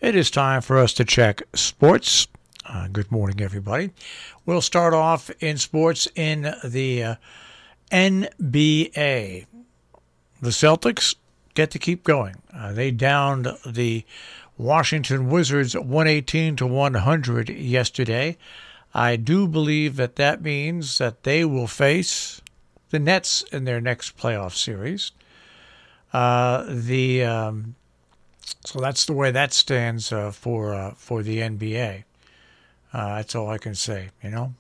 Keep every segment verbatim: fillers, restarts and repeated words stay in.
It is time for us to check sports. Uh, good morning, everybody. We'll start off in sports in the uh, N B A. The Celtics get to keep going. Uh, they downed the Washington Wizards one eighteen to one hundred yesterday. I do believe that that means that they will face the Nets in their next playoff series. Uh, the um, so that's the way that stands uh, for uh, for the N B A. Uh, that's all I can say, you know.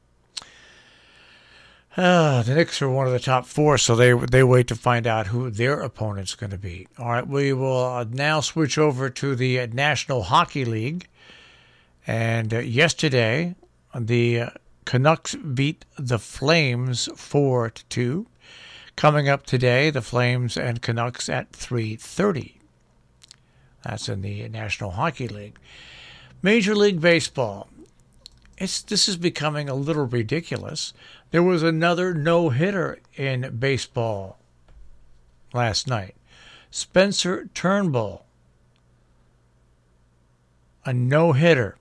Uh, the Knicks are one of the top four, so they they wait to find out who their opponent's going to be. All right, we will uh, now switch over to the National Hockey League. And uh, yesterday, the uh, Canucks beat the Flames four to two. Coming up today, the Flames and Canucks at three thirty. That's in the National Hockey League. Major League Baseball. It's, this is becoming a little ridiculous. There was another no-hitter in baseball last night. Spencer Turnbull, a no-hitter.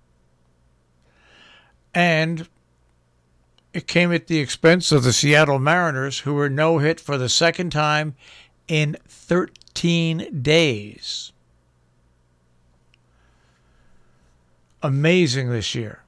And it came at the expense of the Seattle Mariners, who were no-hit for the second time in thirteen days. Amazing this year.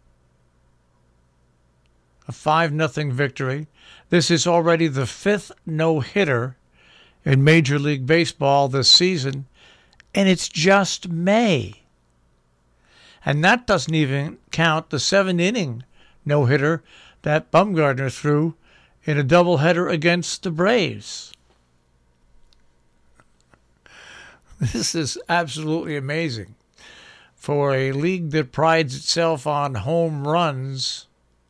A five nothing victory. This is already the fifth no-hitter in Major League Baseball this season, and it's just May. And that doesn't even count the seven-inning no-hitter that Bumgarner threw in a doubleheader against the Braves. This is absolutely amazing. For a league that prides itself on home runs,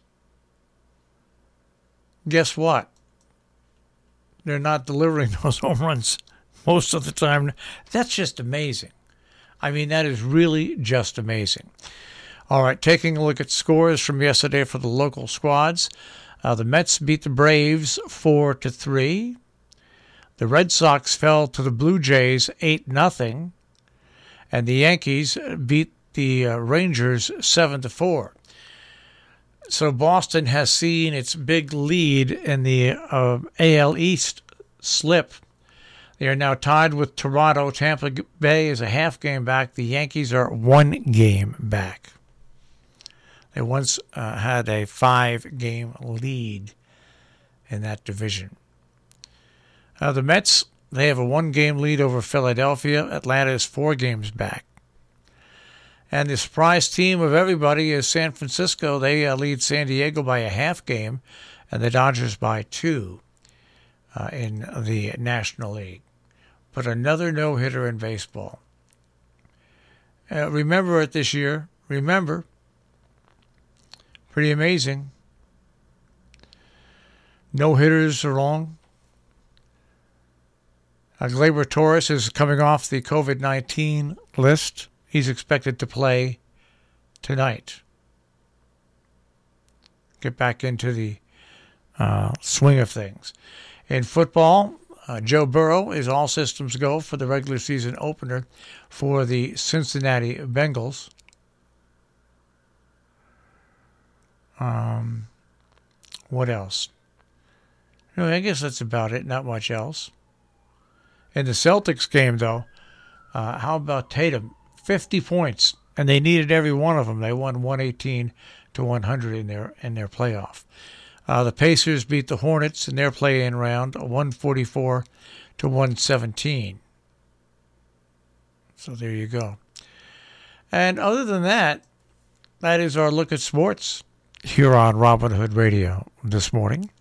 guess what? They're not delivering those home runs most of the time. That's just amazing. I mean, that is really just amazing. All right, taking a look at scores from yesterday for the local squads. Uh, the Mets beat the Braves four to three. The Red Sox fell to the Blue Jays eight nothing. And the Yankees beat the uh, Rangers seven to four. So Boston has seen its big lead in the uh, A L East slip. They are now tied with Toronto. Tampa Bay is a half game back. The Yankees are one game back. They once uh, had a five-game lead in that division. Uh, the Mets, they have a one-game lead over Philadelphia. Atlanta is four games back. And the surprise team of everybody is San Francisco. They uh, lead San Diego by a half game, and the Dodgers by two uh, in the National League. But another no-hitter in baseball. Uh, remember it this year. Remember. Pretty amazing. No-hitters are long. Uh, Gleyber Torres is coming off the covid nineteen list. He's expected to play tonight. Get back into the uh, swing of things. In football, uh, Joe Burrow is all systems go for the regular season opener for the Cincinnati Bengals. Um, what else? No, I guess that's about it. Not much else. In the Celtics game, though, uh, how about Tatum? fifty points, and they needed every one of them. They won one eighteen to one hundred in their in their playoff. Uh, the Pacers beat the Hornets in their play-in round, one forty-four to one seventeen. So there you go. And other than that, that is our look at sports here on Robin Hood Radio this morning.